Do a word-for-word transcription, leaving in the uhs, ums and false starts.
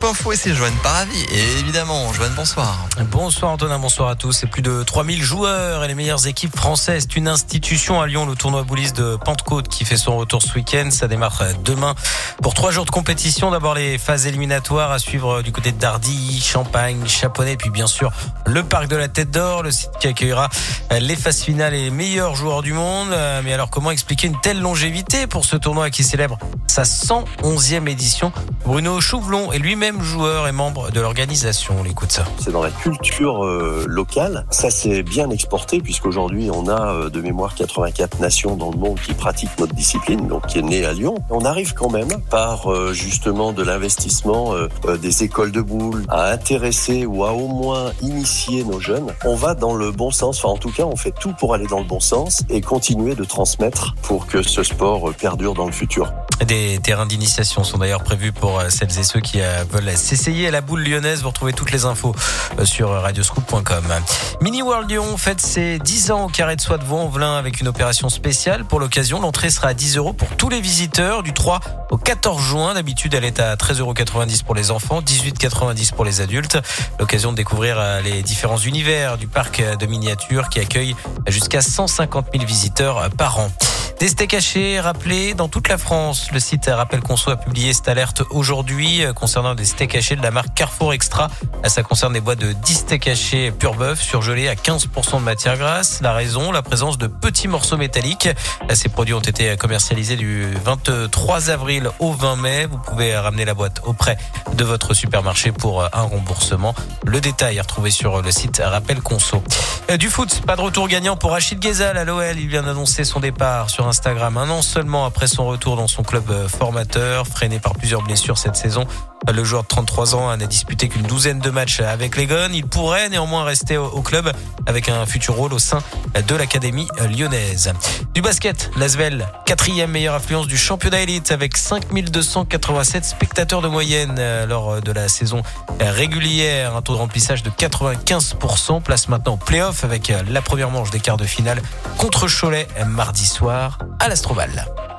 infos et c'est Joanne Paravi. Et évidemment, Joanne, bonsoir. Bonsoir Antonin, bonsoir à tous. C'est plus de trois mille joueurs et les meilleures équipes françaises. C'est une institution à Lyon, le tournoi Boulis de Pentecôte qui fait son retour ce week-end. Ça démarre demain pour trois jours de compétition. D'abord les phases éliminatoires à suivre du côté de Dardy, Champagne, Chaponnet, puis bien sûr le parc de la Tête d'Or, le site qui accueillera les phases finales et les meilleurs joueurs du monde. Mais alors comment expliquer une telle longévité pour ce tournoi qui célèbre sa cent onzième édition? Bruno Chouvelon est lui-même joueur et membre de l'organisation. On l'écoute ça. C'est dans la culture euh, locale. Ça s'est bien exporté puisqu'aujourd'hui on a euh, de mémoire quatre-vingt-quatre nations dans le monde qui pratiquent notre discipline, donc qui est née à Lyon. On arrive quand même par euh, justement de l'investissement euh, euh, des écoles de boules à intéresser ou à au moins initier nos jeunes. On va dans le bon sens. Enfin en tout cas on fait tout pour aller dans le bon sens et continuer de transmettre pour que ce sport euh, perdure dans le futur. Des terrains d'initiation sont d'ailleurs prévus pour celles et ceux qui veulent s'essayer à la boule lyonnaise. Vous retrouvez toutes les infos sur radioscoop point com. Mini World Lyon fête ses dix ans au Carré de Soie de Vaux-en-Velin avec une opération spéciale. Pour l'occasion, l'entrée sera à dix euros pour tous les visiteurs du trois au quatorze juin. D'habitude, elle est à treize euros quatre-vingt-dix pour les enfants, dix-huit euros quatre-vingt-dix pour les adultes. L'occasion de découvrir les différents univers du parc de miniatures qui accueille jusqu'à cent cinquante mille visiteurs par an. Des steaks hachés rappelés dans toute la France. Le site Rappel Conso a publié cette alerte aujourd'hui concernant des steaks hachés de la marque Carrefour Extra. Ça concerne des boîtes de dix steaks hachés pur bœuf surgelés à quinze pour cent de matière grasse. La raison, la présence de petits morceaux métalliques. Ces produits ont été commercialisés du vingt-trois avril au vingt mai. Vous pouvez ramener la boîte auprès de votre supermarché pour un remboursement. Le détail est retrouvé sur le site Rappel Conso. Du foot, pas de retour gagnant pour Rachid Ghezal à l'O L. Il vient d'annoncer son départ sur Instagram un an seulement après son retour dans son club formateur. Freiné par plusieurs blessures cette saison, le joueur de trente-trois ans n'a disputé qu'une douzaine de matchs avec les Gones. Il pourrait néanmoins rester au club avec un futur rôle au sein de l'académie lyonnaise. Du basket, l'Asvel, quatrième meilleure affluence du championnat élite avec cinq mille deux cent quatre-vingt-sept spectateurs de moyenne lors de la saison régulière. Un taux de remplissage de quatre-vingt-quinze pour cent. Place maintenant au play-off avec la première manche des quarts de finale contre Cholet mardi soir à l'Astroval.